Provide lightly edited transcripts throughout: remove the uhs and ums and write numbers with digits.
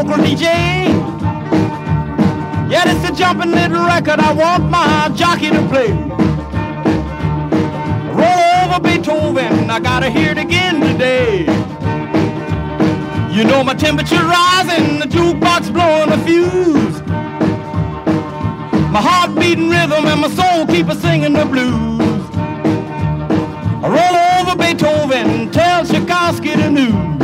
local DJ. Yeah, it's a jumping little record I want my jockey to play. Roll over Beethoven, I gotta hear it again today. You know my temperature rising, the jukebox blowing a fuse. My heart beating rhythm and my soul keep a singing the blues. I roll over Beethoven, tell Tchaikovsky the news.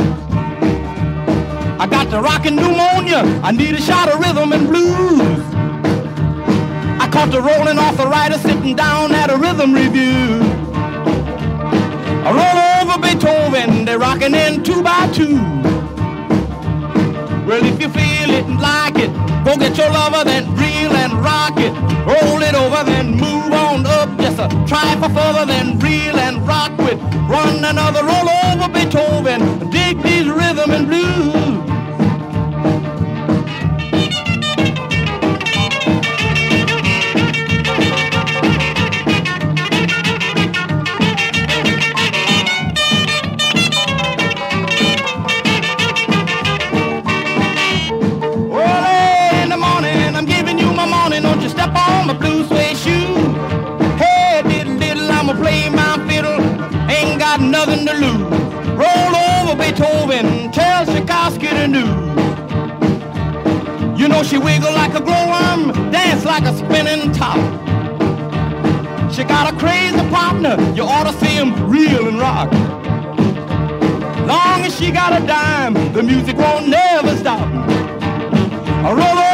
I got the rockin' pneumonia, I need a shot of rhythm and blues. I caught the rolling arthritis sitting down at a rhythm review. I roll over Beethoven, they're rockin' in 2 by 2. Well, if you feel it and like it, go get your lover, then reel and rock it. Roll it over, then move on up. Just a try for further, then reel and rock with. Run another roll over Beethoven. Dig these rhythm and blues. Step on my blue suede shoe. Hey, diddle diddle, I'ma play my fiddle. Ain't got nothing to lose. Roll over Beethoven, tell Tchaikovsky the news. You know she wiggle like a glowworm, dance like a spinning top. She got a crazy partner, you ought to see him reel and rock. Long as she got a dime, the music won't never stop. I roll over